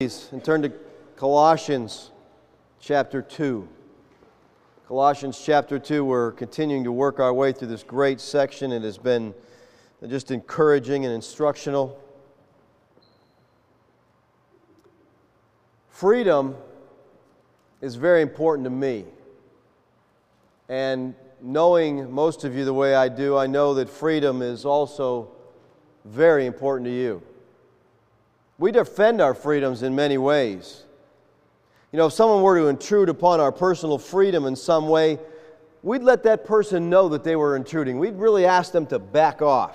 And turn to Colossians chapter 2. Colossians chapter 2, we're continuing to work our way through this great section. It has been just encouraging and instructional. Freedom is very important to me. And knowing most of you the way I do, I know that freedom is also very important to you. We defend our freedoms in many ways. You know, if someone were to intrude upon our personal freedom in some way, we'd let that person know that they were intruding. We'd really ask them to back off.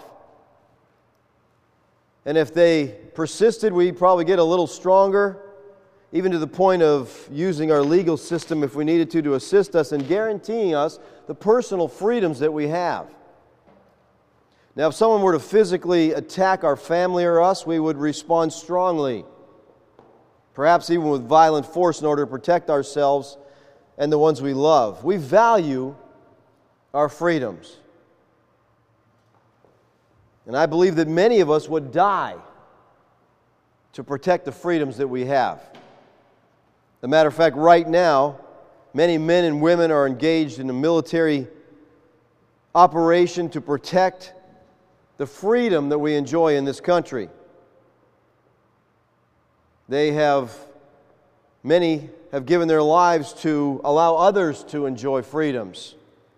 And if they persisted, we'd probably get a little stronger, even to the point of using our legal system if we needed to assist us in guaranteeing us the personal freedoms that we have. Now, if someone were to physically attack our family or us, we would respond strongly, perhaps even with violent force in order to protect ourselves and the ones we love. We value our freedoms. And I believe that many of us would die to protect the freedoms that we have. As a matter of fact, right now, many men and women are engaged in a military operation to protect the freedom that we enjoy in this country. Many have given their lives to allow others to enjoy freedoms.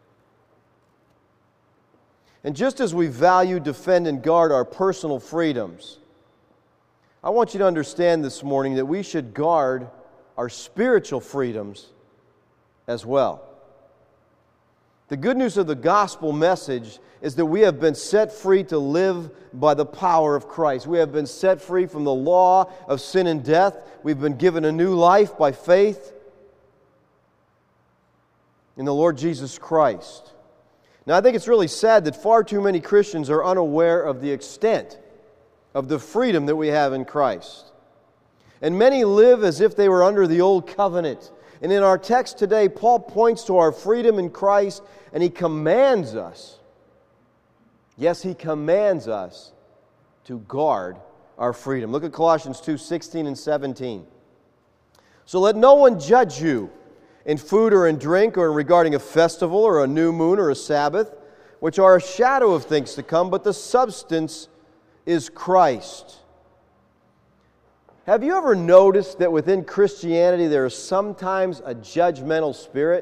And just as we value, defend, and guard our personal freedoms, I want you to understand this morning that we should guard our spiritual freedoms as well. The good news of the gospel message is that we have been set free to live by the power of Christ. We have been set free from the law of sin and death. We've been given a new life by faith in the Lord Jesus Christ. Now, I think it's really sad that far too many Christians are unaware of the extent of the freedom that we have in Christ. And many live as if they were under the old covenant. And in our text today, Paul points to our freedom in Christ, and he commands us, yes, he commands us to guard our freedom. Look at Colossians 2:16 and 17. So let no one judge you in food or in drink or regarding a festival or a new moon or a Sabbath, which are a shadow of things to come, but the substance is Christ. Have you ever noticed that within Christianity there is sometimes a judgmental spirit?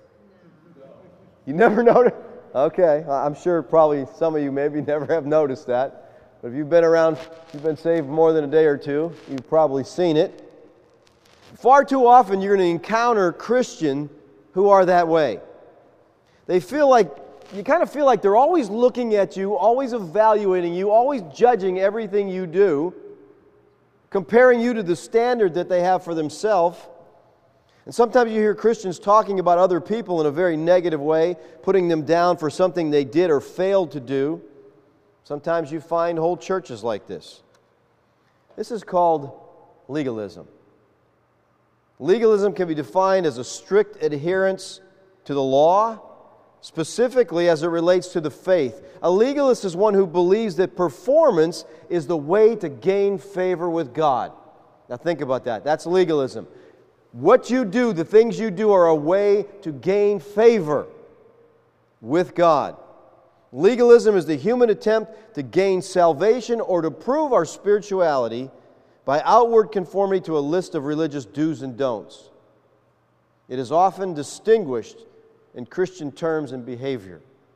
You never noticed? Okay, I'm sure probably some of you maybe never have noticed that. But if you've been around, you've been saved more than a day or two, you've probably seen it. Far too often you're going to encounter Christians who are that way. You kind of feel like they're always looking at you, always evaluating you, always judging everything you do, comparing you to the standard that they have for themselves. And sometimes you hear Christians talking about other people in a very negative way, putting them down for something they did or failed to do. Sometimes you find whole churches like this. This is called legalism. Legalism can be defined as a strict adherence to the law, specifically as it relates to the faith. A legalist is one who believes that performance is the way to gain favor with God. Now think about that. That's legalism. What you do, the things you do, are a way to gain favor with God. Legalism is the human attempt to gain salvation or to prove our spirituality by outward conformity to a list of religious do's and don'ts. It is often distinguished in Christian terms and behavior.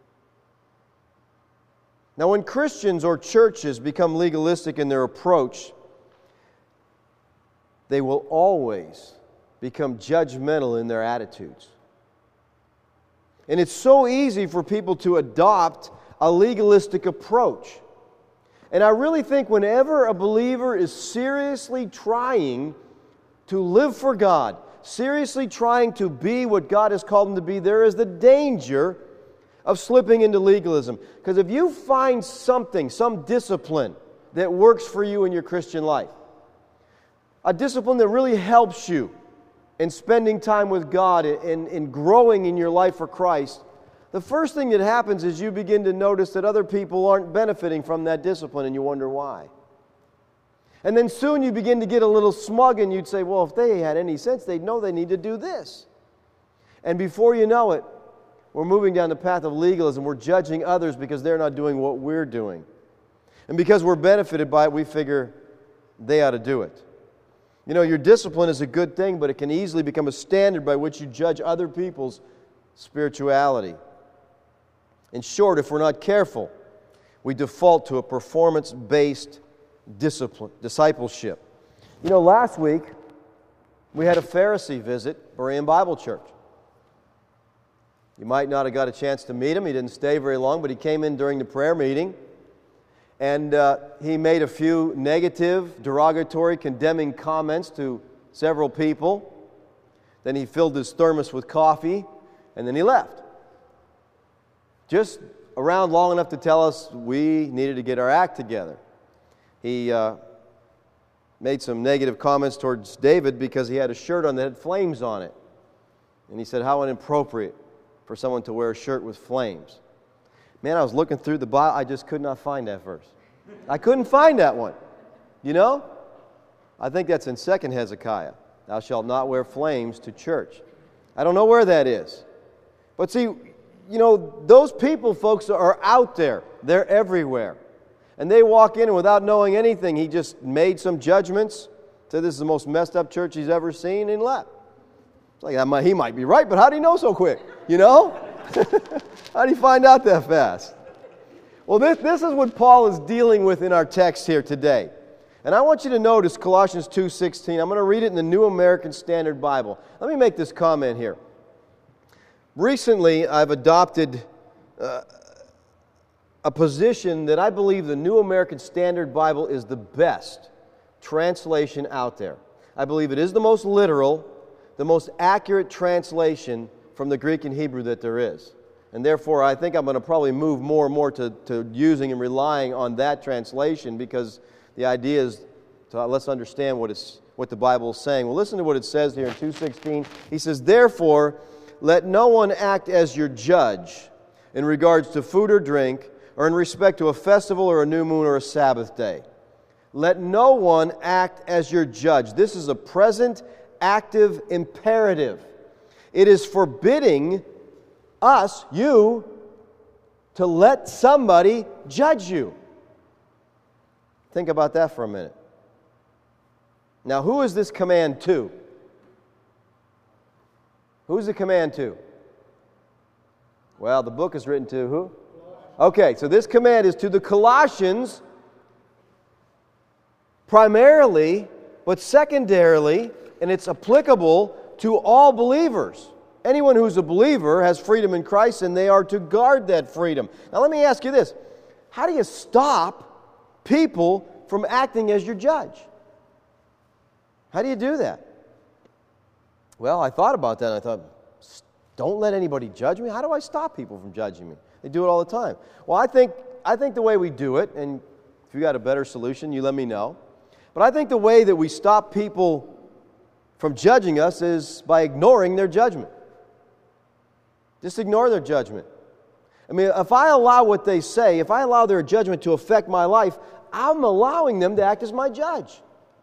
Now, when Christians or churches become legalistic in their approach, they will always become judgmental in their attitudes. And it's so easy for people to adopt a legalistic approach. And I really think whenever a believer is seriously trying to live for God, seriously trying to be what God has called them to be, there is the danger of slipping into legalism. Because if you find something, some discipline that works for you in your Christian life, a discipline that really helps you in spending time with God, in growing in your life for Christ, the first thing that happens is you begin to notice that other people aren't benefiting from that discipline, and you wonder why. And then soon you begin to get a little smug and you'd say, well, if they had any sense, they'd know they need to do this. And before you know it, we're moving down the path of legalism. We're judging others because they're not doing what we're doing. And because we're benefited by it, we figure they ought to do it. You know, your discipline is a good thing, but it can easily become a standard by which you judge other people's spirituality. In short, if we're not careful, we default to a performance-based discipleship. You know, last week, we had a Pharisee visit Berean Bible Church. You might not have got a chance to meet him. He didn't stay very long, but he came in during the prayer meeting. And he made a few negative, derogatory, condemning comments to several people. Then he filled his thermos with coffee, and then he left. Just around long enough to tell us we needed to get our act together. He made some negative comments towards David because he had a shirt on that had flames on it. And he said, how inappropriate for someone to wear a shirt with flames. Man, I was looking through the Bible, I just could not find that verse. I couldn't find that one. You know? I think that's in 2 Hezekiah. Thou shalt not wear flames to church. I don't know where that is. But see, you know, those people, folks, are out there. They're everywhere. And they walk in and without knowing anything, he just made some judgments, said this is the most messed up church he's ever seen, and left. It's like, he might be right, but how do you know so quick? You know? How do you find out that fast? Well, this is what Paul is dealing with in our text here today. And I want you to notice Colossians 2:16. I'm going to read it in the New American Standard Bible. Let me make this comment here. Recently, I've adopted a position that I believe the New American Standard Bible is the best translation out there. I believe it is the most literal, the most accurate translation from the Greek and Hebrew that there is. And therefore, I think I'm going to probably move more and more to using and relying on that translation, because the idea is to let's understand what the Bible is saying. Well, listen to what it says here in 2:16. He says, therefore, let no one act as your judge in regards to food or drink, or in respect to a festival or a new moon or a Sabbath day. Let no one act as your judge. This is a present active imperative. It is forbidding us, you, to let somebody judge you. Think about that for a minute. Now, who is this command to? Who's the command to? Well, the book is written to who? Okay, so this command is to the Colossians primarily, but secondarily, and it's applicable to all believers. Anyone who's a believer has freedom in Christ, and they are to guard that freedom. Now let me ask you this. How do you stop people from acting as your judge? How do you do that? Well, I thought about that, and I thought, don't let anybody judge me? How do I stop people from judging me? They do it all the time. Well, I think the way we do it, and if you got a better solution, you let me know. But I think the way that we stop people from judging us is by ignoring their judgment. Just ignore their judgment. I mean, if I allow what they say, if I allow their judgment to affect my life, I'm allowing them to act as my judge.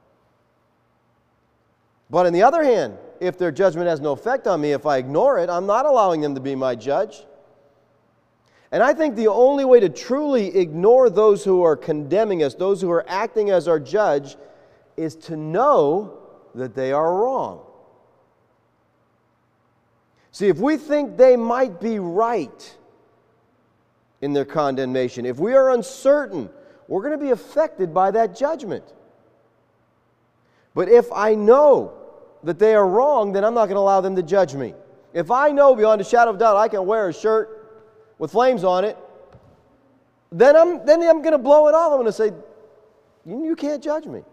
But on the other hand, if their judgment has no effect on me, if I ignore it, I'm not allowing them to be my judge. And I think the only way to truly ignore those who are condemning us, those who are acting as our judge, is to know that they are wrong. See, if we think they might be right in their condemnation, if we are uncertain, we're going to be affected by that judgment. But if I know that they are wrong, then I'm not going to allow them to judge me. If I know beyond a shadow of doubt I can wear a shirt with flames on it, then I'm going to blow it off. I'm going to say, you can't judge me.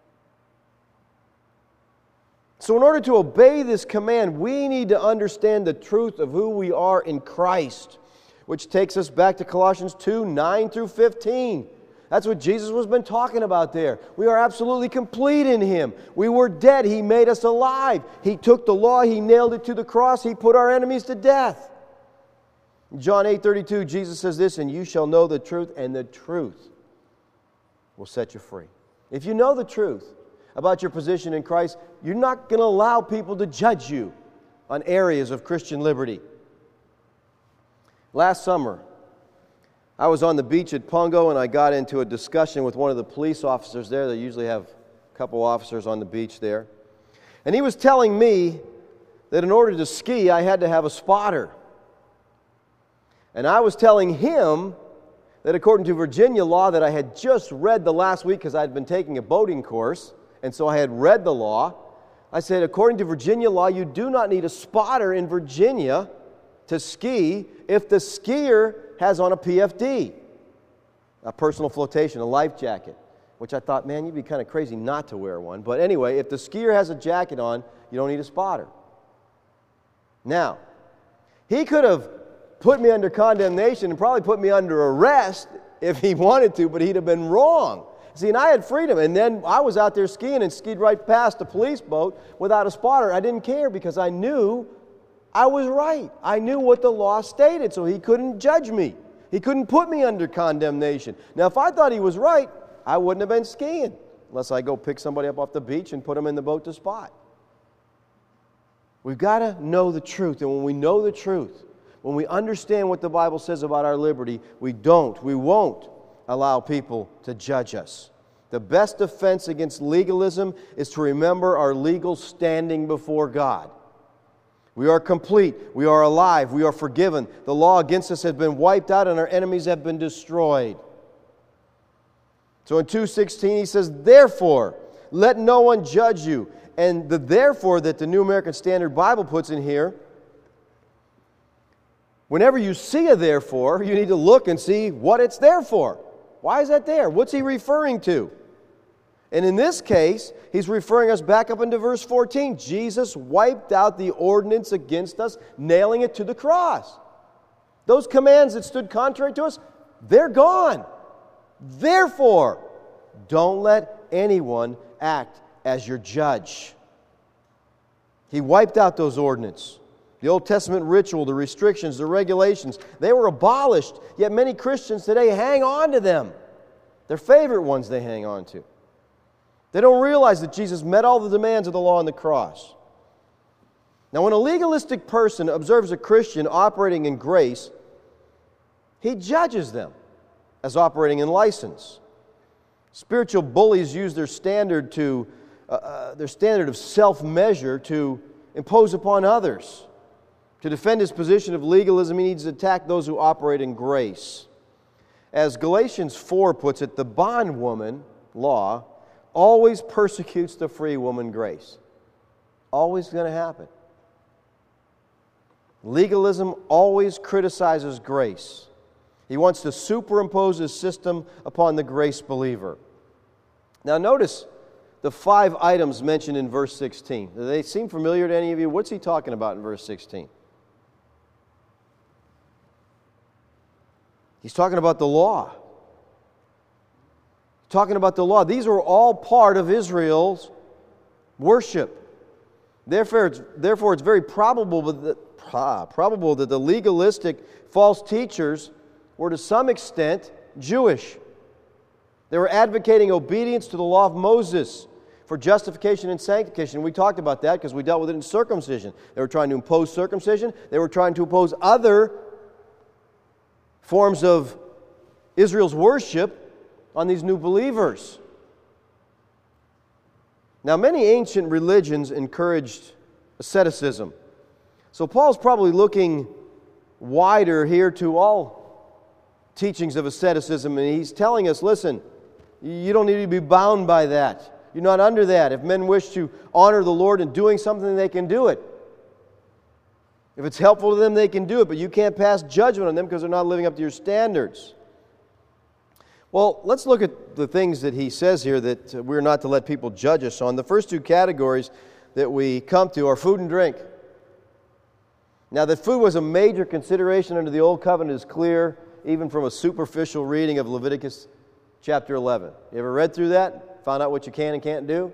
So in order to obey this command, we need to understand the truth of who we are in Christ, which takes us back to Colossians 2:9 through 15. That's what Jesus has been talking about there. We are absolutely complete in Him. We were dead. He made us alive. He took the law. He nailed it to the cross. He put our enemies to death. In John 8:32, Jesus says this, and you shall know the truth, and the truth will set you free. If you know the truth about your position in Christ, you're not going to allow people to judge you on areas of Christian liberty. Last summer, I was on the beach at Pungo, and I got into a discussion with one of the police officers there. They usually have a couple officers on the beach there. And he was telling me that in order to ski, I had to have a spotter. And I was telling him that according to Virginia law that I had just read the last week, because I had been taking a boating course, and so I had read the law. I said, according to Virginia law, you do not need a spotter in Virginia to ski if the skier has on a PFD, a personal flotation, a life jacket, which I thought, man, you'd be kind of crazy not to wear one. But anyway, if the skier has a jacket on, you don't need a spotter. Now, he could have put me under condemnation and probably put me under arrest if he wanted to, but he'd have been wrong. See, and I had freedom, and then I was out there skiing and skied right past a police boat without a spotter. I didn't care because I knew I was right. I knew what the law stated, so he couldn't judge me. He couldn't put me under condemnation. Now, if I thought he was right, I wouldn't have been skiing unless I go pick somebody up off the beach and put them in the boat to spot. We've got to know the truth, and when we know the truth, when we understand what the Bible says about our liberty, we won't allow people to judge us. The best defense against legalism is to remember our legal standing before God. We are complete. We are alive. We are forgiven. The law against us has been wiped out and our enemies have been destroyed. So in 2:16 he says, therefore, let no one judge you. And the therefore that the New American Standard Bible puts in here, whenever you see a therefore, you need to look and see what it's there for. Why is that there? What's he referring to? And in this case, he's referring us back up into verse 14. Jesus wiped out the ordinance against us, nailing it to the cross. Those commands that stood contrary to us, they're gone. Therefore, don't let anyone act as your judge. He wiped out those ordinances. The Old Testament ritual, the restrictions, the regulations, they were abolished, yet many Christians today hang on to them. Their favorite ones they hang on to. They don't realize that Jesus met all the demands of the law on the cross. Now, when a legalistic person observes a Christian operating in grace, he judges them as operating in license. Spiritual bullies use their standard of self-measure to impose upon others. To defend his position of legalism, he needs to attack those who operate in grace. As Galatians 4 puts it, the bondwoman, law, always persecutes the free woman, grace. Always going to happen. Legalism always criticizes grace. He wants to superimpose his system upon the grace believer. Now notice the 5 items mentioned in verse 16. Do they seem familiar to any of you? What's he talking about in verse 16? He's talking about the law. Talking about the law. These were all part of Israel's worship. Therefore, it's very probable that the legalistic false teachers were to some extent Jewish. They were advocating obedience to the law of Moses for justification and sanctification. We talked about that because we dealt with it in circumcision. They were trying to impose circumcision. They were trying to impose other forms of Israel's worship on these new believers. Now, many ancient religions encouraged asceticism. So Paul's probably looking wider here to all teachings of asceticism, and he's telling us, listen, you don't need to be bound by that. You're not under that. If men wish to honor the Lord in doing something, they can do it. If it's helpful to them, they can do it, but you can't pass judgment on them because they're not living up to your standards. Well, let's look at the things that he says here that we're not to let people judge us on. The first 2 categories that we come to are food and drink. Now, that food was a major consideration under the Old Covenant is clear, even from a superficial reading of Leviticus chapter 11. You ever read through that? Found out what you can and can't do?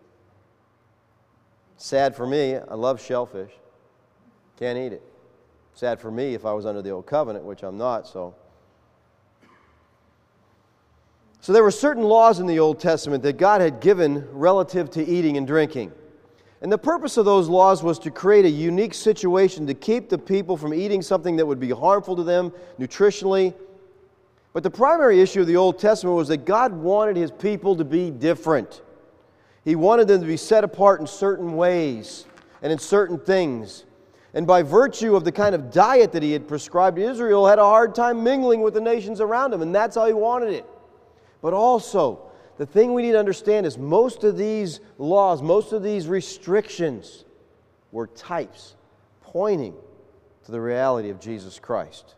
Sad for me. I love shellfish. Can't eat it. Sad for me if I was under the Old Covenant, which I'm not, so. So there were certain laws in the Old Testament that God had given relative to eating and drinking. And the purpose of those laws was to create a unique situation to keep the people from eating something that would be harmful to them nutritionally. But the primary issue of the Old Testament was that God wanted His people to be different. He wanted them to be set apart in certain ways and in certain things. And by virtue of the kind of diet that He had prescribed, Israel had a hard time mingling with the nations around them, and that's how He wanted it. But also, the thing we need to understand is most of these laws, most of these restrictions were types pointing to the reality of Jesus Christ.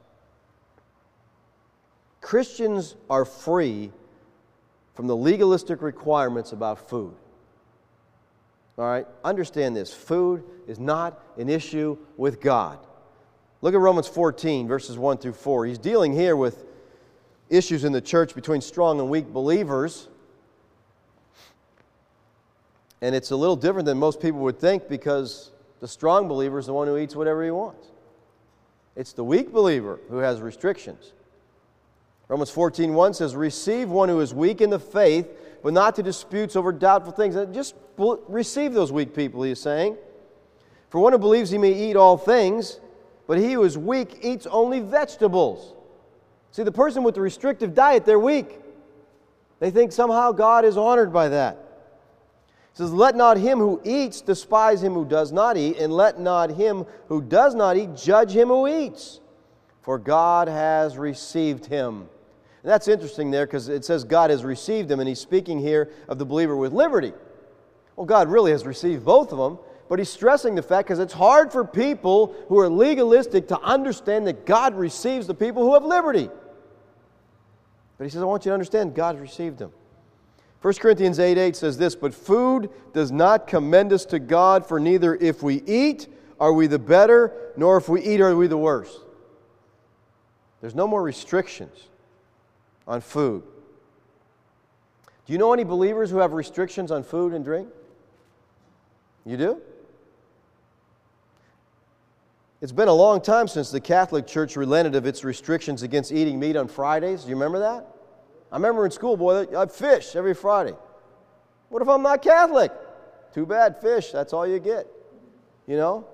Christians are free from the legalistic requirements about food. All right? Understand this. Food is not an issue with God. Look at Romans 14, verses 1 through 4. He's dealing here with issues in the church between strong and weak believers. And it's a little different than most people would think because the strong believer is the one who eats whatever he wants. It's the weak believer who has restrictions. Romans 14:1 says, "Receive one who is weak in the faith, but not to disputes over doubtful things." And just receive those weak people, he is saying. "For one who believes he may eat all things, but he who is weak eats only vegetables." See, the person with the restrictive diet, they're weak. They think somehow God is honored by that. It says, "Let not him who eats despise him who does not eat, and let not him who does not eat judge him who eats, for God has received him." And that's interesting there because it says God has received him, and he's speaking here of the believer with liberty. Well, God really has received both of them, but he's stressing the fact because it's hard for people who are legalistic to understand that God receives the people who have liberty. But he says, I want you to understand, God received them. 1 Corinthians 8:8 says this, "But food does not commend us to God, for neither if we eat are we the better, nor if we eat are we the worse." There's no more restrictions on food. Do you know any believers who have restrictions on food and drink? You do? It's been a long time since the Catholic Church relented of its restrictions against eating meat on Fridays. Do you remember that? I remember in school, boy, I'd fish every Friday. What if I'm not Catholic? Too bad, fish, that's all you get. You know?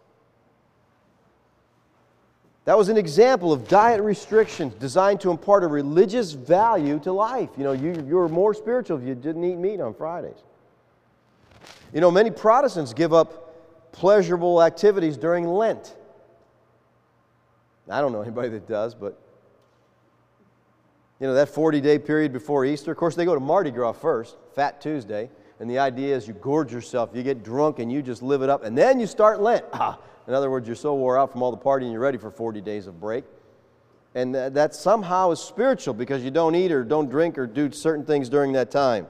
That was an example of diet restrictions designed to impart a religious value to life. You know, you were more spiritual if you didn't eat meat on Fridays. You know, many Protestants give up pleasurable activities during Lent. I don't know anybody that does, but you know, that 40-day period before Easter, of course, they go to Mardi Gras first, Fat Tuesday, and the idea is you gorge yourself, you get drunk, and you just live it up, and then you start Lent. In other words, you're so wore out from all the partying, you're ready for 40 days of break. And that somehow is spiritual because you don't eat or don't drink or do certain things during that time.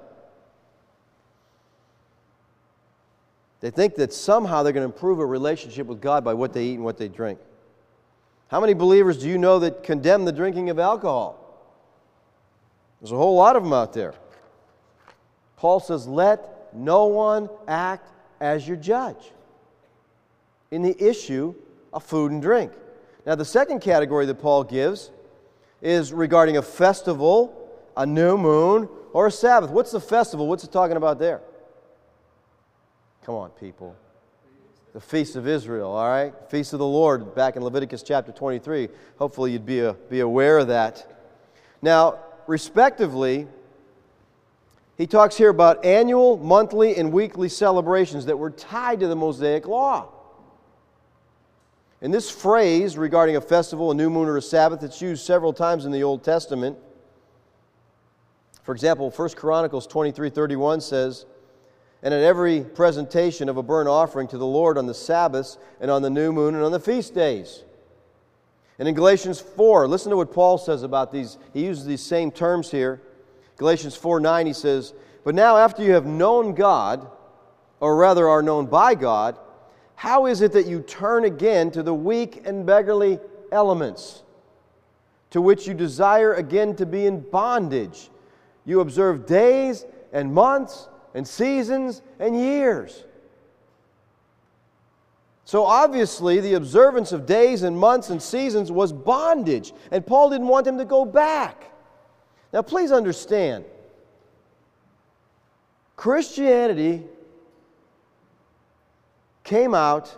They think that somehow they're going to improve a relationship with God by what they eat and what they drink. How many believers do you know that condemn the drinking of alcohol? There's a whole lot of them out there. Paul says, let no one act as your judge in the issue of food and drink. Now, the second category that Paul gives is regarding a festival, a new moon, or a Sabbath. What's the festival? What's it talking about there? Come on, people. The Feast of Israel, all right? Feast of the Lord, back in Leviticus chapter 23. Hopefully you'd be aware of that. Now, respectively, he talks here about annual, monthly, and weekly celebrations that were tied to the Mosaic Law. And this phrase regarding a festival, a new moon, or a Sabbath, it's used several times in the Old Testament. For example, 1 Chronicles 23:31 says, "And at every presentation of a burnt offering to the Lord on the Sabbaths and on the new moon and on the feast days." And in Galatians 4, listen to what Paul says about these. He uses these same terms here. Galatians 4:9, he says, "But now after you have known God, or rather are known by God, how is it that you turn again to the weak and beggarly elements, to which you desire again to be in bondage? You observe days and months and seasons and years." So obviously the observance of days and months and seasons was bondage, and Paul didn't want them to go back. Now please understand, Christianity came out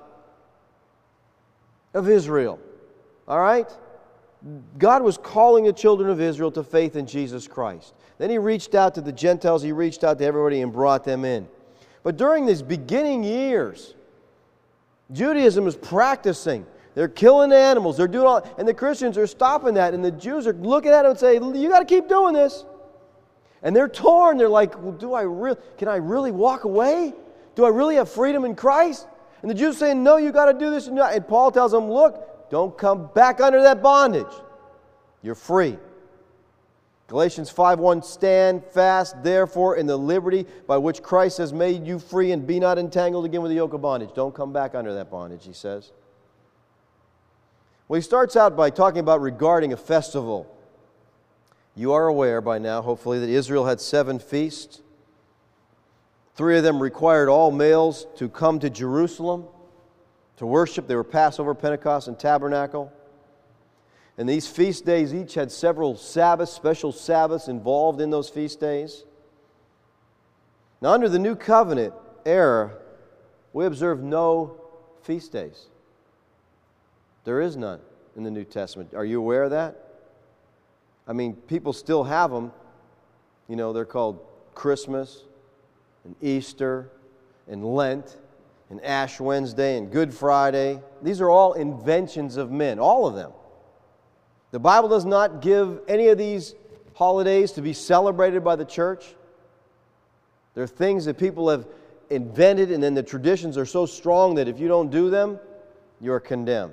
of Israel. All right? God was calling the children of Israel to faith in Jesus Christ. Then He reached out to the Gentiles, He reached out to everybody and brought them in. But during these beginning years, Judaism is practicing. They're killing animals, they're doing all, and the Christians are stopping that, and the Jews are looking at them and saying, you got to keep doing this. And they're torn. They're like, well, can I really walk away? Do I really have freedom in Christ? And the Jews saying, no, you got to do this. And Paul tells them, look, don't come back under that bondage. You're free. Galatians 5:1, stand fast, therefore, in the liberty by which Christ has made you free, and be not entangled again with the yoke of bondage. Don't come back under that bondage, he says. Well, he starts out by talking about regarding a festival. You are aware by now, hopefully, that Israel had 7 feasts. 3 of them required all males to come to Jerusalem to worship. They were Passover, Pentecost, and Tabernacle. And these feast days each had several Sabbaths, special Sabbaths involved in those feast days. Now, under the New Covenant era, we observe no feast days. There is none in the New Testament. Are you aware of that? I mean, people still have them. You know, they're called Christmas and Easter and Lent and Ash Wednesday and Good Friday. These are all inventions of men, all of them. The Bible does not give any of these holidays to be celebrated by the church. They're things that people have invented, and then the traditions are so strong that if you don't do them, you're condemned.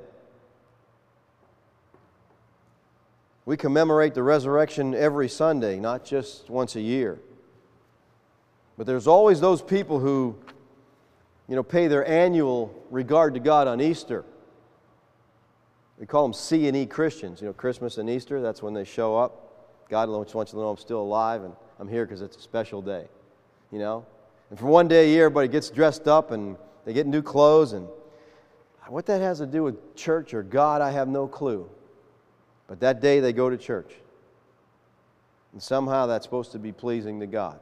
We commemorate the resurrection every Sunday, not just once a year. But there's always those people who, pay their annual regard to God on Easter. We call them C&E Christians. Christmas and Easter, that's when they show up. God wants you to know I'm still alive and I'm here because it's a special day. And for one day a year, everybody gets dressed up and they get new clothes. And what that has to do with church or God, I have no clue. But that day they go to church. And somehow that's supposed to be pleasing to God.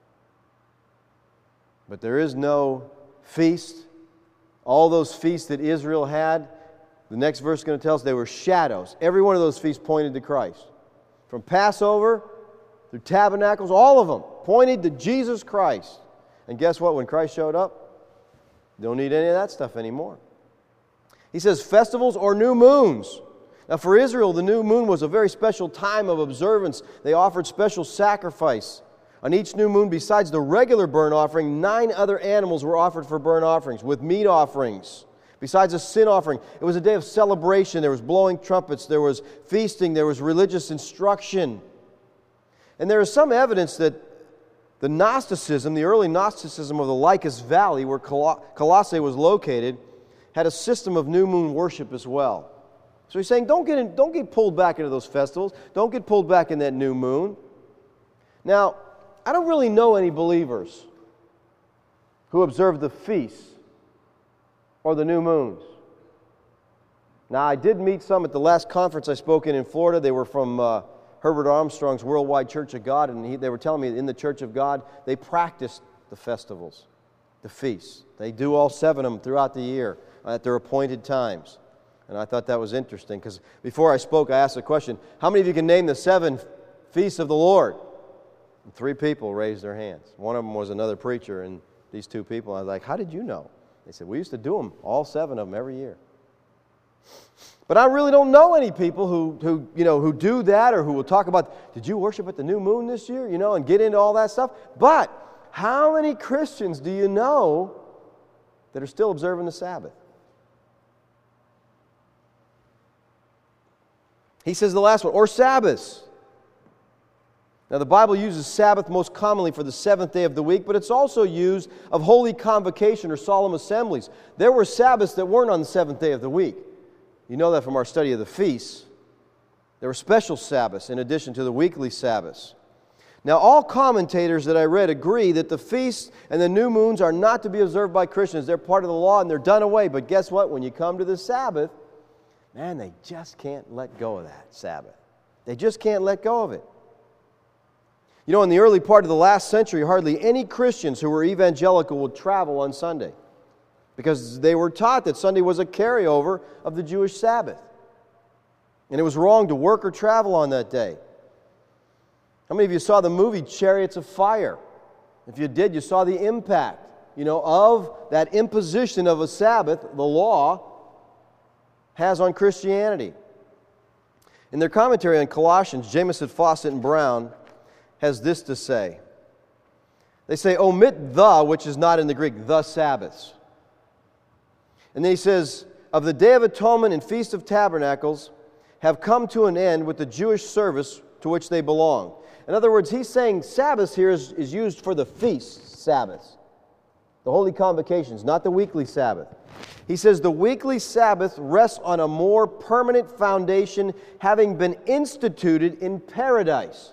But there is no feast. All those feasts that Israel had, the next verse is going to tell us they were shadows. Every one of those feasts pointed to Christ. From Passover through Tabernacles, all of them pointed to Jesus Christ. And guess what? When Christ showed up, you don't need any of that stuff anymore. He says festivals or new moons. Now for Israel, the new moon was a very special time of observance. They offered special sacrifice. On each new moon, besides the regular burnt offering, 9 other animals were offered for burnt offerings, with meat offerings. Besides a sin offering, it was a day of celebration. There was blowing trumpets, there was feasting, there was religious instruction. And there is some evidence that the Gnosticism, the early Gnosticism of the Lycus Valley, where Colossae was located, had a system of new moon worship as well. So he's saying, don't get pulled back into those festivals. Don't get pulled back in that new moon. Now, I don't really know any believers who observe the feasts or the new moons. Now, I did meet some at the last conference I spoke in Florida. They were from Herbert Armstrong's Worldwide Church of God, and they were telling me that in the Church of God, they practiced the festivals, the feasts. They do all 7 of them throughout the year at their appointed times. And I thought that was interesting, because before I spoke, I asked the question, how many of you can name the 7 feasts of the Lord? And 3 people raised their hands. One of them was another preacher, and these 2 people, I was like, how did you know? They said, we used to do them, all 7 of them, every year. But I really don't know any people who do that, or who will talk about, did you worship at the new moon this year? And get into all that stuff. But how many Christians do you know that are still observing the Sabbath? He says the last one, or Sabbaths. Now the Bible uses Sabbath most commonly for the 7th day of the week, but it's also used of holy convocation or solemn assemblies. There were Sabbaths that weren't on the 7th day of the week. You know that from our study of the feasts. There were special Sabbaths in addition to the weekly Sabbaths. Now all commentators that I read agree that the feasts and the new moons are not to be observed by Christians. They're part of the law and they're done away. But guess what? When you come to the Sabbath, man, they just can't let go of that Sabbath. They just can't let go of it. You know, in the early part of the last century, hardly any Christians who were evangelical would travel on Sunday because they were taught that Sunday was a carryover of the Jewish Sabbath. And it was wrong to work or travel on that day. How many of you saw the movie Chariots of Fire? If you did, you saw the impact, of that imposition of a Sabbath, the law, has on Christianity. In their commentary on Colossians, Jamieson, Fawcett, and Brown has this to say. They say, omit the, which is not in the Greek, the Sabbaths. And then he says, of the Day of Atonement and Feast of Tabernacles have come to an end with the Jewish service to which they belong. In other words, he's saying Sabbath here is used for the feast Sabbaths, the holy convocations, not the weekly Sabbath. He says the weekly Sabbath rests on a more permanent foundation, having been instituted in paradise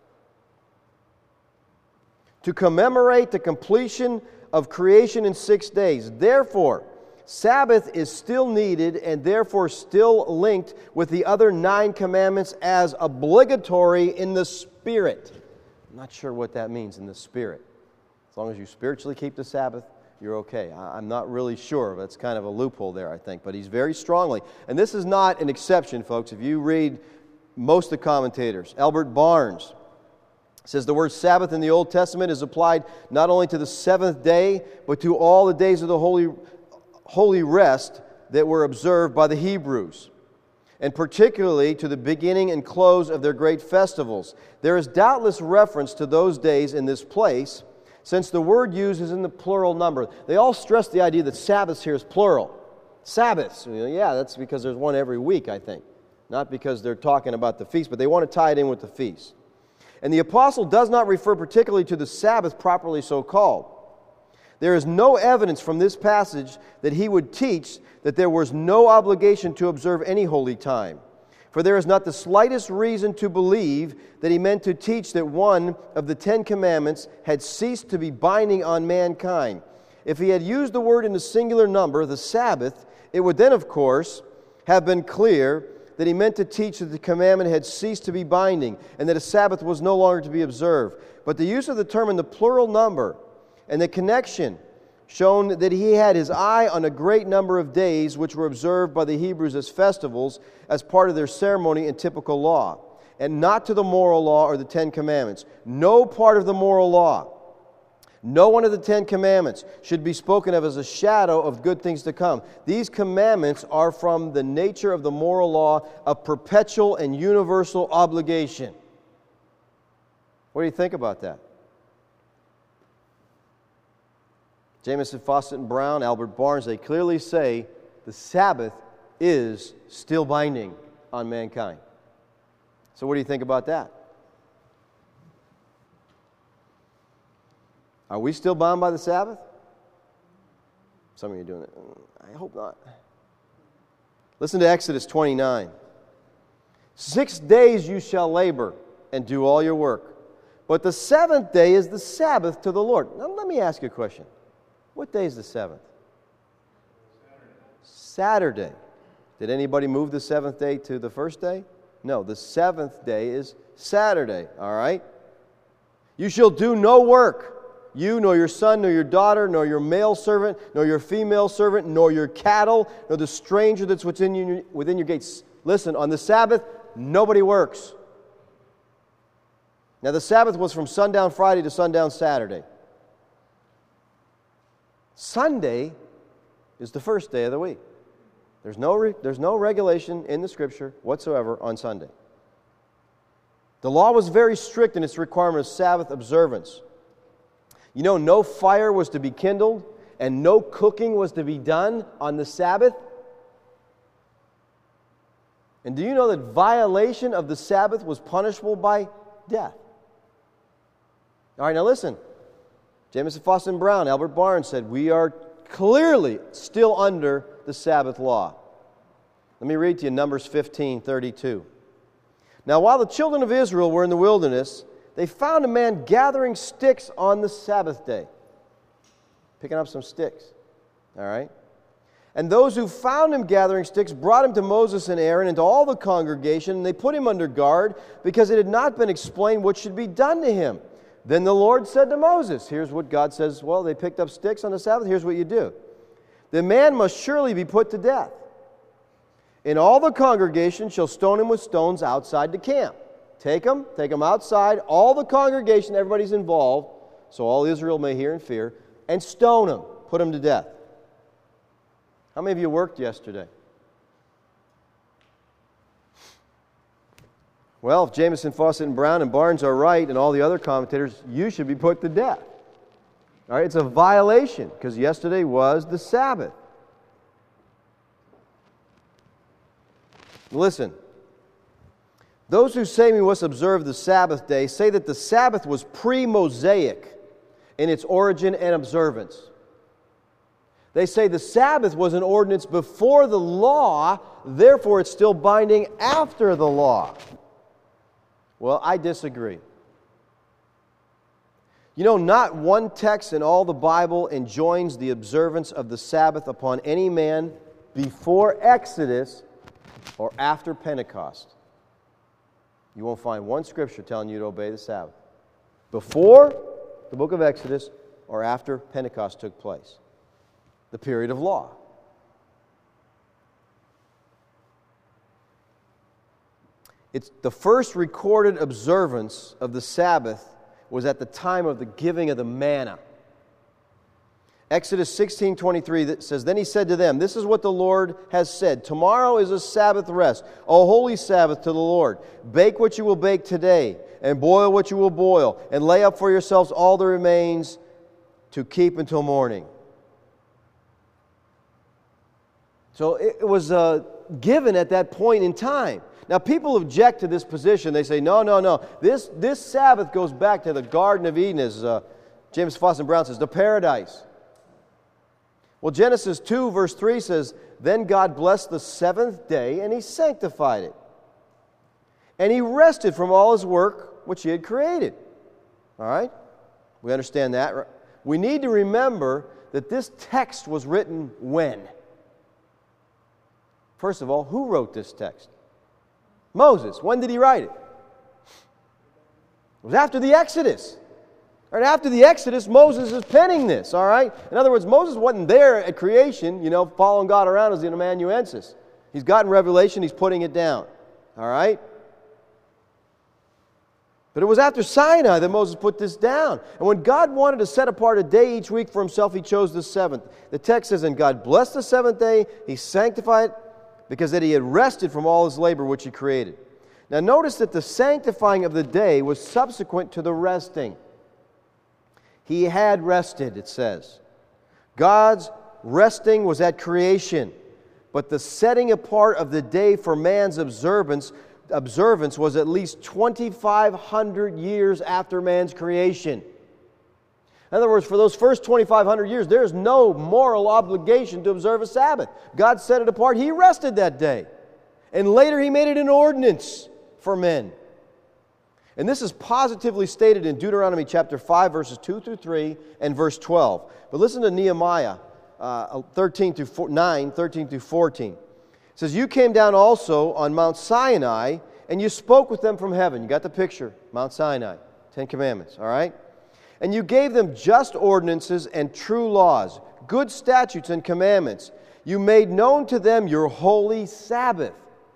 to commemorate the completion of creation in 6 days. Therefore, Sabbath is still needed and therefore still linked with the other 9 commandments as obligatory in the Spirit. I'm not sure what that means in the Spirit. As long as you spiritually keep the Sabbath, you're okay. I'm not really sure. That's kind of a loophole there, I think. But he's very strongly. And this is not an exception, folks. If you read most of the commentators, Albert Barnes says the word Sabbath in the Old Testament is applied not only to the 7th day, but to all the days of the holy rest that were observed by the Hebrews, and particularly to the beginning and close of their great festivals. There is doubtless reference to those days in this place, since the word used is in the plural number. They all stress the idea that Sabbaths here is plural. Sabbaths. Yeah, that's because there's one every week, I think. Not because they're talking about the feast, but they want to tie it in with the feast. And the apostle does not refer particularly to the Sabbath properly so called. There is no evidence from this passage that he would teach that there was no obligation to observe any holy time. For there is not the slightest reason to believe that he meant to teach that one of the 10 commandments had ceased to be binding on mankind. If he had used the word in the singular number, the Sabbath, it would then, of course, have been clear that he meant to teach that the commandment had ceased to be binding and that a Sabbath was no longer to be observed. But the use of the term in the plural number and the connection shown that he had his eye on a great number of days which were observed by the Hebrews as festivals as part of their ceremony and typical law, and not to the moral law or the 10 commandments. No part of the moral law, no one of the 10 commandments should be spoken of as a shadow of good things to come. These commandments are from the nature of the moral law of perpetual and universal obligation. What do you think about that? Jamieson, Fawcett, and Brown, Albert Barnes, they clearly say the Sabbath is still binding on mankind. So what do you think about that? Are we still bound by the Sabbath? Some of you are doing it. I hope not. Listen to Exodus 29. 6 days you shall labor and do all your work, but the 7th day is the Sabbath to the Lord. Now let me ask you a question. What day is the 7th? Saturday. Did anybody move the 7th day to the first day? No, the 7th day is Saturday, all right? You shall do no work. You, nor your son, nor your daughter, nor your male servant, nor your female servant, nor your cattle, nor the stranger that's within your gates. Listen, on the Sabbath, nobody works. Now, the Sabbath was from sundown Friday to sundown Saturday. Sunday is the first day of the week. There's no regulation in the Scripture whatsoever on Sunday. The law was very strict in its requirement of Sabbath observance. You know, no fire was to be kindled and no cooking was to be done on the Sabbath. And do you know that violation of the Sabbath was punishable by death? All right, now listen. Jamieson, Fawcett, and Brown, Albert Barnes said, we are clearly still under the Sabbath law. Let me read to you Numbers 15:32. Now, while the children of Israel were in the wilderness, they found a man gathering sticks on the Sabbath day. Picking up some sticks. All right? And those who found him gathering sticks brought him to Moses and Aaron and to all the congregation, and they put him under guard because it had not been explained what should be done to him. Then the Lord said to Moses, here's what God says, well, they picked up sticks on the Sabbath, here's what you do. The man must surely be put to death. And all the congregation shall stone him with stones outside the camp. Take him outside, all the congregation, everybody's involved, so all Israel may hear and fear, and stone him, put him to death. How many of you worked yesterday? Well, if Jameson, Fawcett, and Brown and Barnes are right, and all the other commentators, you should be put to death. All right, it's a violation, because yesterday was the Sabbath. Listen, those who say we must observe the Sabbath day say that the Sabbath was pre-Mosaic in its origin and observance. They say the Sabbath was an ordinance before the law, therefore it's still binding after the law. Well, I disagree. You know, not one text in all the Bible enjoins the observance of the Sabbath upon any man before Exodus or after Pentecost. You won't find one scripture telling you to obey the Sabbath before the book of Exodus or after Pentecost took place, the period of law. It's the first recorded observance of the Sabbath was at the time of the giving of the manna. Exodus 16:23 that says, Then he said to them, This is what the Lord has said. Tomorrow is a Sabbath rest, a holy Sabbath to the Lord. Bake what you will bake today, and boil what you will boil, and lay up for yourselves all the remains to keep until morning. So it was given at that point in time. Now people object to this position. They say, no. This Sabbath goes back to the Garden of Eden, as James Fawcett Brown says, the paradise. Well, Genesis 2 verse 3 says, Then God blessed the seventh day, and He sanctified it. And He rested from all His work which He had created. All right? We understand that. Right? We need to remember that this text was written when? First of all, who wrote this text? Moses. When did he write it? It was after the Exodus. Right after the Exodus, Moses is penning this, all right? In other words, Moses wasn't there at creation, following God around as an amanuensis. He's gotten revelation, he's putting it down, all right? But it was after Sinai that Moses put this down. And when God wanted to set apart a day each week for Himself, He chose the seventh. The text says, And God blessed the seventh day, He sanctified it, because that He had rested from all His labor which He created. Now notice that the sanctifying of the day was subsequent to the resting. He had rested, it says. God's resting was at creation, but the setting apart of the day for man's observance was at least 2,500 years after man's creation. In other words, for those first 2,500 years, there's no moral obligation to observe a Sabbath. God set it apart. He rested that day. And later He made it an ordinance for men. And this is positively stated in Deuteronomy chapter 5, verses 2 through 3, and verse 12. But listen to Nehemiah 13 through 14. It says, You came down also on Mount Sinai, and you spoke with them from heaven. You got the picture, Mount Sinai, 10 Commandments, all right? And you gave them just ordinances and true laws, good statutes and commandments. You made known to them your holy Sabbath.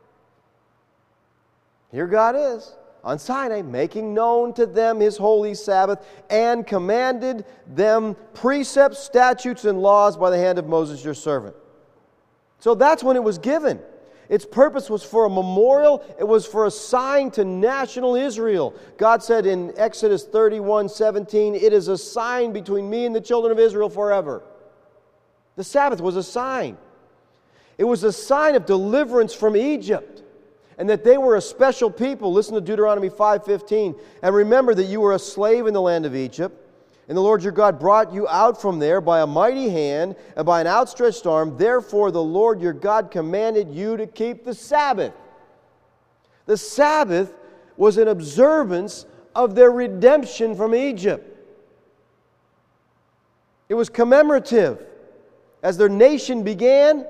Here God is, on Sinai, making known to them His holy Sabbath, and commanded them precepts, statutes, and laws by the hand of Moses your servant. So that's when it was given. Its purpose was for a memorial. It was for a sign to national Israel. God said in Exodus 31:17, It is a sign between me and the children of Israel forever. The Sabbath was a sign. It was a sign of deliverance from Egypt, and that they were a special people. Listen to Deuteronomy 5:15. And remember that you were a slave in the land of Egypt, and the Lord your God brought you out from there by a mighty hand and by an outstretched arm. Therefore the Lord your God commanded you to keep the Sabbath. The Sabbath was an observance of their redemption from Egypt. It was commemorative. as their nation began,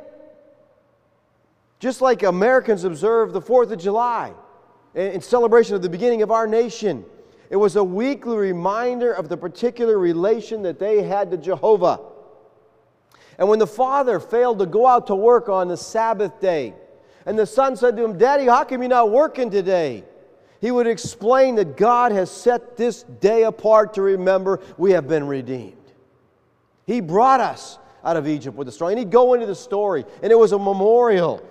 just like Americans observe the 4th of July in celebration of the beginning of our nation. It was a weekly reminder of the particular relation that they had to Jehovah. And when the father failed to go out to work on the Sabbath day, and the son said to him, "Daddy, how come you're not working today?" he would explain that God has set this day apart to remember we have been redeemed. He brought us out of Egypt with a story. And he'd go into the story, and it was a memorial.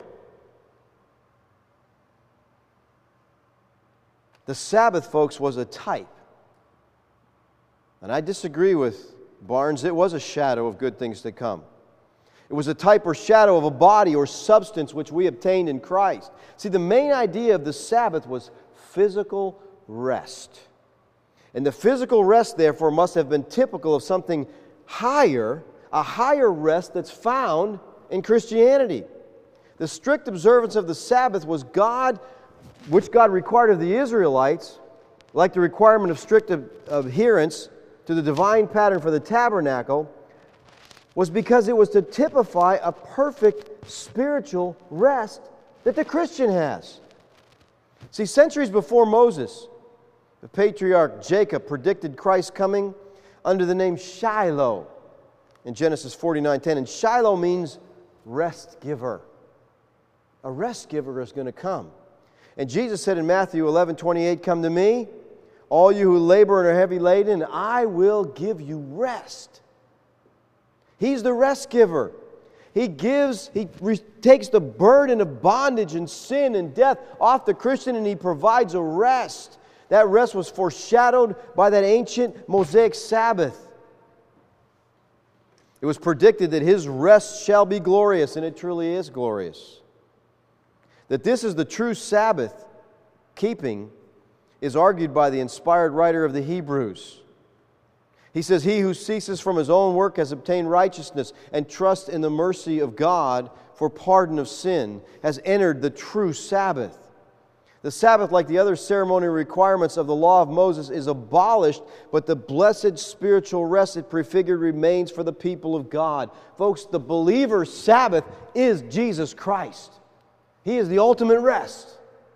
The Sabbath, folks, was a type. And I disagree with Barnes. It was a shadow of good things to come. It was a type or shadow of a body or substance which we obtained in Christ. See, the main idea of the Sabbath was physical rest. And the physical rest, therefore, must have been typical of something higher, a higher rest that's found in Christianity. The strict observance of the Sabbath was which God required of the Israelites, like the requirement of strict adherence to the divine pattern for the tabernacle, was because it was to typify a perfect spiritual rest that the Christian has. See, centuries before Moses, the patriarch Jacob predicted Christ's coming under the name Shiloh in Genesis 49:10. And Shiloh means rest giver. A rest giver is going to come. And Jesus said in Matthew 11:28, "Come to me, all you who labor and are heavy laden, and I will give you rest." He's the rest giver. He takes the burden of bondage and sin and death off the Christian, and He provides a rest. That rest was foreshadowed by that ancient Mosaic Sabbath. It was predicted that His rest shall be glorious, and it truly is glorious. That this is the true Sabbath keeping is argued by the inspired writer of the Hebrews. He says, "He who ceases from his own work has obtained righteousness and trusts in the mercy of God for pardon of sin, has entered the true Sabbath." The Sabbath, like the other ceremonial requirements of the law of Moses, is abolished, but the blessed spiritual rest it prefigured remains for the people of God. Folks, the believer's Sabbath is Jesus Christ. He is the ultimate rest.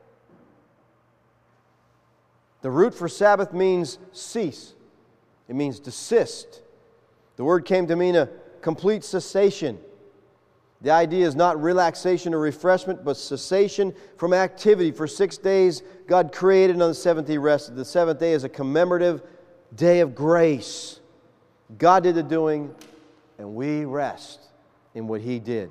The root for Sabbath means cease. It means desist. The word came to mean a complete cessation. The idea is not relaxation or refreshment, but cessation from activity. For 6 days, God created, and on the seventh He rested. The seventh day is a commemorative day of grace. God did the doing, and we rest in what He did.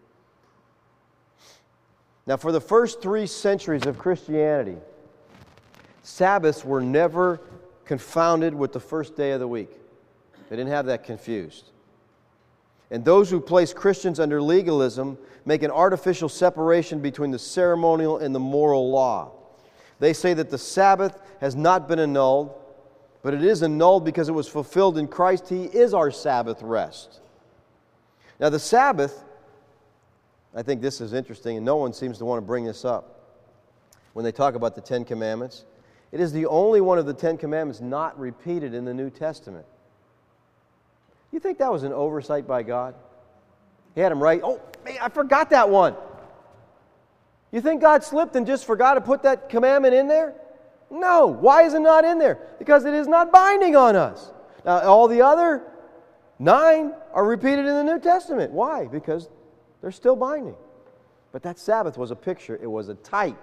Now, for the first 3 centuries of Christianity, Sabbaths were never confounded with the first day of the week. They didn't have that confused. And those who place Christians under legalism make an artificial separation between the ceremonial and the moral law. They say that the Sabbath has not been annulled, but it is annulled because it was fulfilled in Christ. He is our Sabbath rest. Now, the Sabbath, I think this is interesting, and no one seems to want to bring this up when they talk about the Ten Commandments. It is the only one of the Ten Commandments not repeated in the New Testament. You think that was an oversight by God? He had him right. Oh, man, I forgot that one. You think God slipped and just forgot to put that commandment in there? No. Why is it not in there? Because it is not binding on us. Now, all the other 9 are repeated in the New Testament. Why? Because they're still binding. But that Sabbath was a picture. It was a type.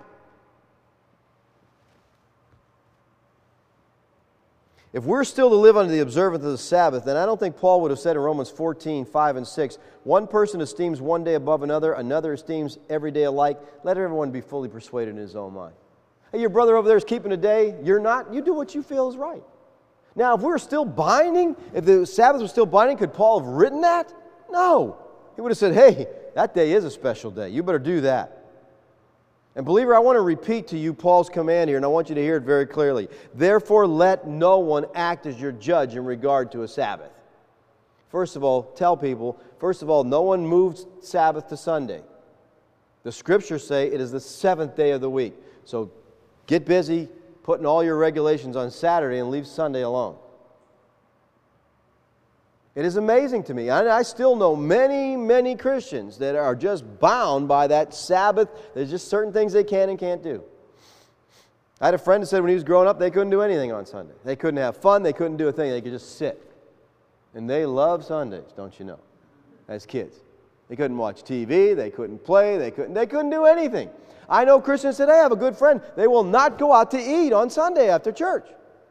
If we're still to live under the observance of the Sabbath, then I don't think Paul would have said in Romans 14:5 and 6, "One person esteems one day above another, another esteems every day alike. Let everyone be fully persuaded in his own mind." Hey, your brother over there is keeping a day, you're not. You do what you feel is right. Now, if we're still binding, if the Sabbath was still binding, could Paul have written that? No. He would have said, "Hey, that day is a special day. You better do that." And believer, I want to repeat to you Paul's command here, and I want you to hear it very clearly. "Therefore, let no one act as your judge in regard to a Sabbath." First of all, tell people, no one moved Sabbath to Sunday. The Scriptures say it is the 7th day of the week. So get busy putting all your regulations on Saturday and leave Sunday alone. It is amazing to me. I still know many, many Christians that are just bound by that Sabbath. There's just certain things they can and can't do. I had a friend who said when he was growing up, they couldn't do anything on Sunday. They couldn't have fun. They couldn't do a thing. They could just sit. And they love Sundays, don't you know, as kids. They couldn't watch TV. They couldn't play. They couldn't do anything. I know Christians today, I have a good friend. They will not go out to eat on Sunday after church.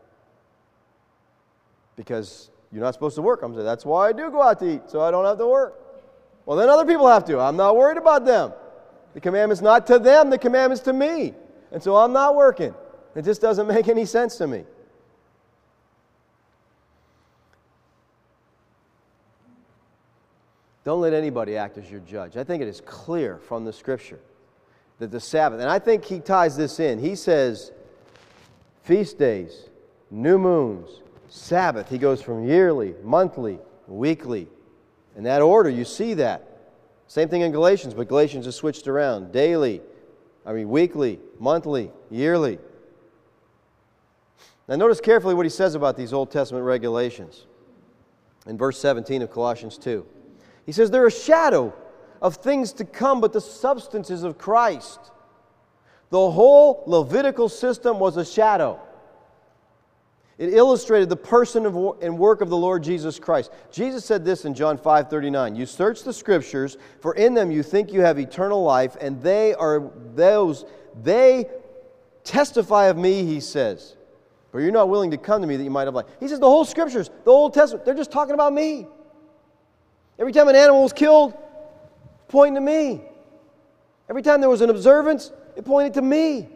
Because you're not supposed to work. I'm saying, that's why I do go out to eat, so I don't have to work. Well, then other people have to. I'm not worried about them. The commandment's not to them. The commandment's to me. And so I'm not working. It just doesn't make any sense to me. Don't let anybody act as your judge. I think it is clear from the Scripture that the Sabbath, and I think he ties this in. He says, feast days, new moons, Sabbath. He goes from yearly, monthly, weekly. In that order, you see that. Same thing in Galatians, but Galatians is switched around. Weekly, monthly, yearly. Now notice carefully what he says about these Old Testament regulations. In verse 17 of Colossians 2. He says, they're a shadow of things to come, but the substance is of Christ. The whole Levitical system was a shadow. It illustrated the person and work of the Lord Jesus Christ. Jesus said this in John 5:39, you search the Scriptures, for in them you think you have eternal life, and they testify of me, he says. But you're not willing to come to me that you might have life. He says the whole Scriptures, the Old Testament, they're just talking about me. Every time an animal was killed, it's pointing to me. Every time there was an observance, it pointed to me.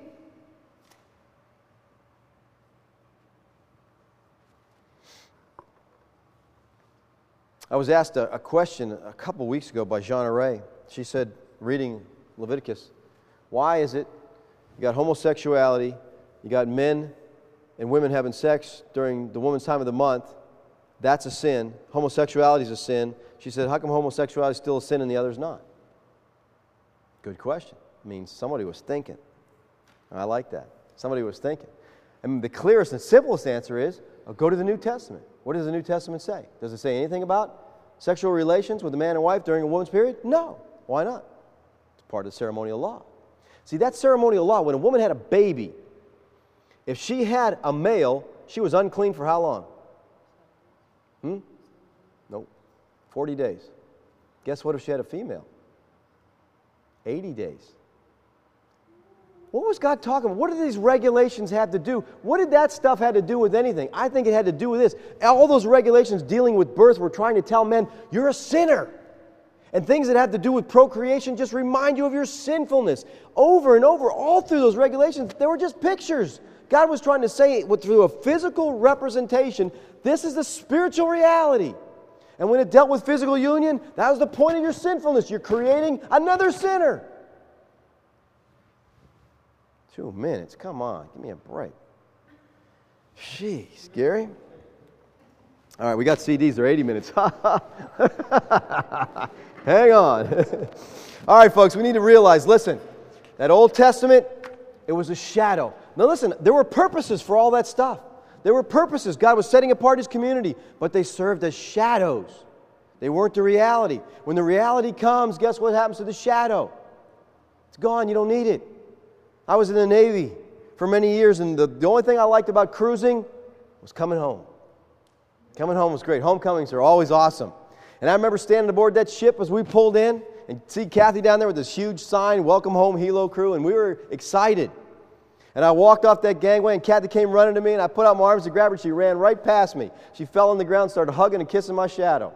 I was asked a question a couple weeks ago by Jeanne Array. She said, reading Leviticus, why is it you got homosexuality, you got men and women having sex during the woman's time of the month, that's a sin. Homosexuality is a sin. She said, how come homosexuality is still a sin and the other's not? Good question. It means somebody was thinking. And I like that. Somebody was thinking. And the clearest and simplest answer is, go to the New Testament. What does the New Testament say? Does it say anything about sexual relations with a man and wife during a woman's period? No. Why not? It's part of the ceremonial law. See, that ceremonial law, when a woman had a baby, if she had a male, she was unclean for how long? Nope. 40 days. Guess what if she had a female? 80 days. What was God talking about? What did these regulations have to do? What did that stuff have to do with anything? I think it had to do with this. All those regulations dealing with birth were trying to tell men, you're a sinner. And things that have to do with procreation just remind you of your sinfulness. Over and over, all through those regulations, they were just pictures. God was trying to say, through a physical representation, this is the spiritual reality. And when it dealt with physical union, that was the point of your sinfulness. You're creating another sinner. 2 minutes, come on, give me a break. Jeez, Gary. All right, we got CDs, they're 80 minutes. Hang on. All right, folks, we need to realize, listen, that Old Testament, it was a shadow. Now listen, there were purposes for all that stuff. There were purposes. God was setting apart His community, but they served as shadows. They weren't the reality. When the reality comes, guess what happens to the shadow? It's gone, you don't need it. I was in the Navy for many years, and the only thing I liked about cruising was coming home. Coming home was great. Homecomings are always awesome. And I remember standing aboard that ship as we pulled in and see Kathy down there with this huge sign, Welcome Home Hilo Crew, and we were excited. And I walked off that gangway, and Kathy came running to me, and I put out my arms to grab her. She ran right past me. She fell on the ground, started hugging and kissing my shadow.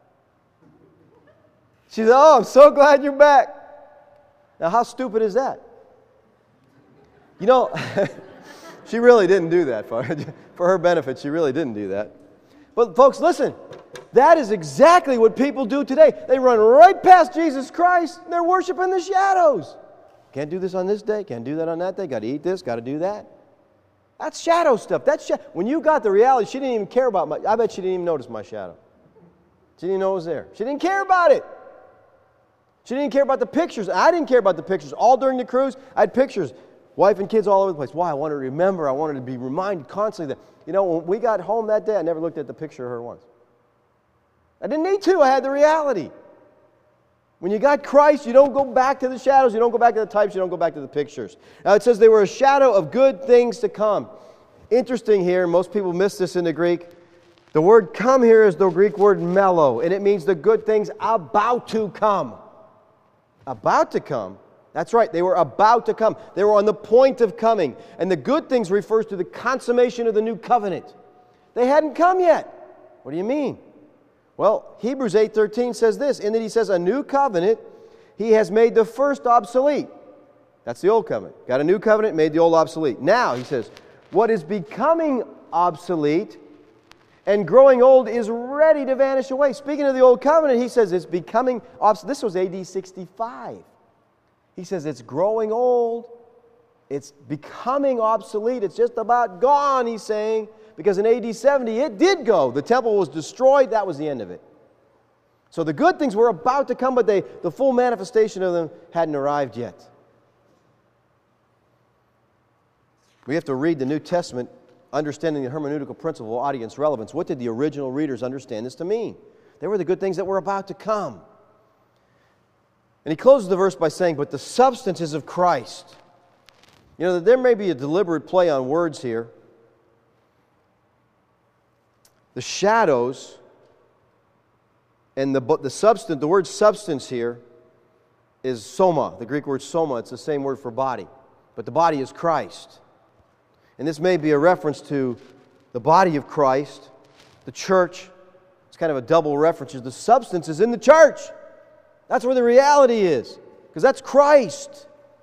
She said, oh, I'm so glad you're back. Now, how stupid is that? You know, she really didn't do that. For her benefit, she really didn't do that. But folks, listen, that is exactly what people do today. They run right past Jesus Christ, and they're worshiping the shadows. Can't do this on this day, can't do that on that day, got to eat this, got to do that. That's shadow stuff. When you got the reality, she didn't even care about I bet she didn't even notice my shadow. She didn't even know it was there. She didn't care about it. She didn't care about the pictures. I didn't care about the pictures. All during the cruise, I had pictures. Wife and kids all over the place. Why? I wanted to remember. I wanted to be reminded constantly that, when we got home that day, I never looked at the picture of her once. I didn't need to. I had the reality. When you got Christ, you don't go back to the shadows, you don't go back to the types, you don't go back to the pictures. Now it says they were a shadow of good things to come. Interesting here, most people miss this in the Greek. The word come here is the Greek word mello, and it means the good things about to come. About to come. That's right, they were about to come. They were on the point of coming. And the good things refers to the consummation of the new covenant. They hadn't come yet. What do you mean? Well, Hebrews 8:13 says this, in that he says, a new covenant, he has made the first obsolete. That's the old covenant. Got a new covenant, made the old obsolete. Now, he says, what is becoming obsolete and growing old is ready to vanish away. Speaking of the old covenant, he says it's becoming obsolete. This was AD 65. He says it's growing old. It's becoming obsolete. It's just about gone, he's saying. Because in AD 70, it did go. The temple was destroyed. That was the end of it. So the good things were about to come, but the full manifestation of them hadn't arrived yet. We have to read the New Testament understanding the hermeneutical principle of audience relevance. What did the original readers understand this to mean? They were the good things that were about to come. And he closes the verse by saying, but the substance is of Christ. You know, there may be a deliberate play on words here. The shadows and the substance, the word substance here is soma, the Greek word soma. It's the same word for body. But the body is Christ. And this may be a reference to the body of Christ, the church. It's kind of a double reference. The substance is in the church. That's where the reality is, because that's Christ.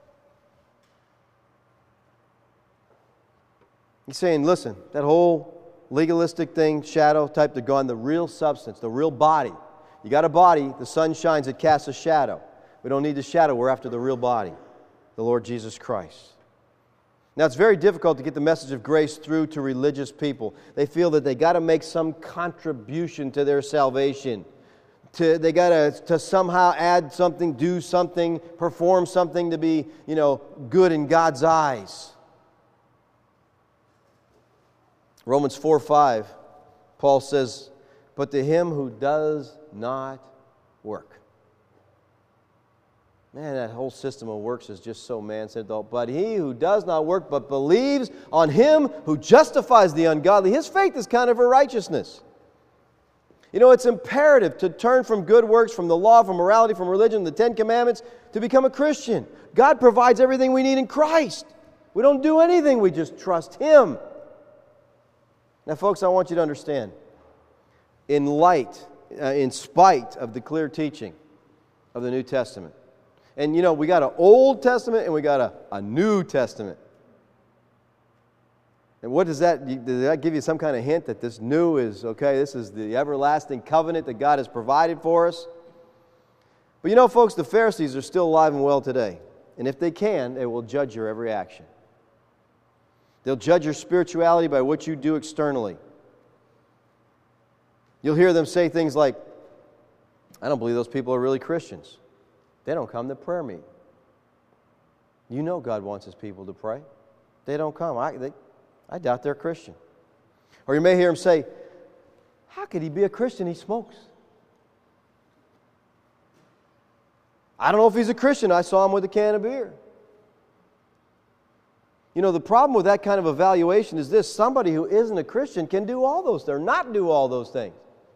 He's saying, listen, that whole legalistic thing, shadow type, they're gone. The real substance, the real body. You got a body, the sun shines, it casts a shadow. We don't need the shadow, we're after the real body, the Lord Jesus Christ. Now, it's very difficult to get the message of grace through to religious people. They feel that they got to make some contribution to their salvation. They got to somehow add something, do something, perform something to be, good in God's eyes. Romans 4:5, Paul says, but to him who does not work. Man, that whole system of works is just so man-centered. But he who does not work but believes on him who justifies the ungodly, his faith is counted for righteousness. It's imperative to turn from good works, from the law, from morality, from religion, the Ten Commandments, to become a Christian. God provides everything we need in Christ. We don't do anything, we just trust Him. Now, folks, I want you to understand, in spite of the clear teaching of the New Testament, and we got an Old Testament and we got a New Testament. And what does that give you some kind of hint that this new is, okay, this is the everlasting covenant that God has provided for us? But folks, the Pharisees are still alive and well today. And if they can, they will judge your every action. They'll judge your spirituality by what you do externally. You'll hear them say things like, I don't believe those people are really Christians. They don't come to prayer meeting. You know God wants His people to pray. They don't come. I doubt they're Christian. Or you may hear them say, how could he be a Christian? He smokes. I don't know if he's a Christian. I saw him with a can of beer. The problem with that kind of evaluation is this. Somebody who isn't a Christian can do all those things, or not do all those things.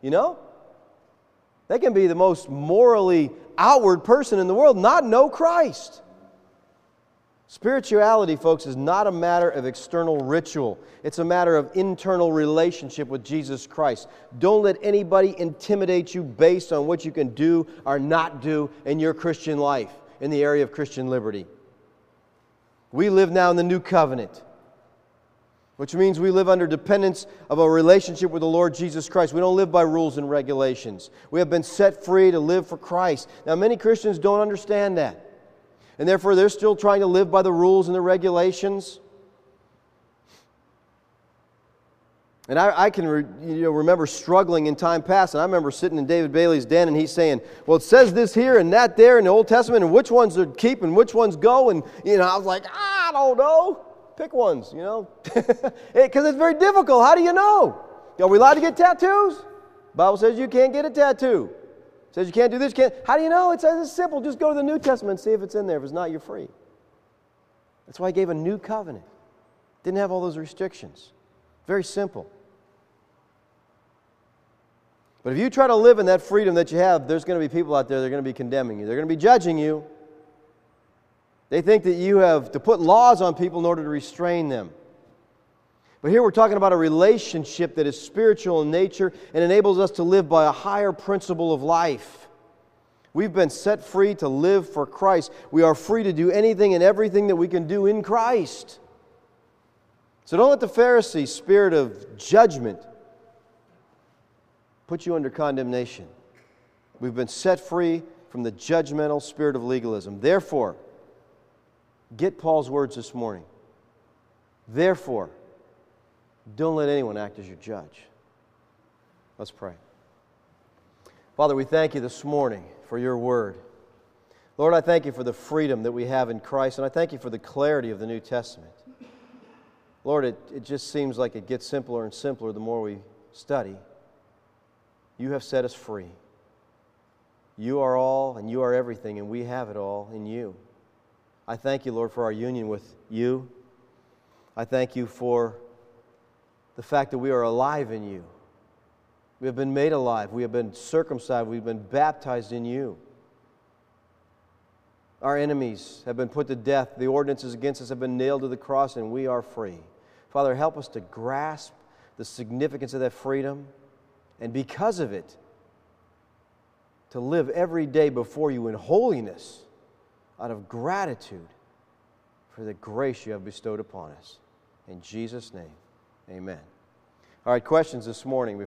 They can be the most morally outward person in the world, not know Christ. Spirituality, folks, is not a matter of external ritual. It's a matter of internal relationship with Jesus Christ. Don't let anybody intimidate you based on what you can do or not do in your Christian life, in the area of Christian liberty. We live now in the new covenant, which means we live under dependence of a relationship with the Lord Jesus Christ. We don't live by rules and regulations. We have been set free to live for Christ. Now, many Christians don't understand that. And therefore, they're still trying to live by the rules and the regulations. And I can remember struggling in time past, and I remember sitting in David Bailey's den, and he's saying, well, it says this here and that there in the Old Testament, and which ones to keep and which ones go, and I was like, I don't know. Pick ones, because it's very difficult. How do you know? Are we allowed to get tattoos? The Bible says you can't get a tattoo. It says you can't do this, you can't. How do you know? It's simple. Just go to the New Testament and see if it's in there. If it's not, you're free. That's why He gave a new covenant. Didn't have all those restrictions. Very simple. But if you try to live in that freedom that you have, there's going to be people out there that are going to be condemning you. They're going to be judging you. They think that you have to put laws on people in order to restrain them. But here we're talking about a relationship that is spiritual in nature and enables us to live by a higher principle of life. We've been set free to live for Christ. We are free to do anything and everything that we can do in Christ. So don't let the Pharisee spirit of judgment put you under condemnation. We've been set free from the judgmental spirit of legalism. Therefore, get Paul's words this morning. Therefore, don't let anyone act as your judge. Let's pray. Father, we thank You this morning for Your word. Lord, I thank You for the freedom that we have in Christ, and I thank You for the clarity of the New Testament. Lord, it just seems like it gets simpler and simpler the more we study. You have set us free. You are all and You are everything, and we have it all in You. I thank You, Lord, for our union with You. I thank You for the fact that we are alive in You. We have been made alive. We have been circumcised. We've been baptized in You. Our enemies have been put to death. The ordinances against us have been nailed to the cross, and we are free. Father, help us to grasp the significance of that freedom, and because of it, to live every day before You in holiness out of gratitude for the grace You have bestowed upon us. In Jesus' name, amen. All right, questions this morning.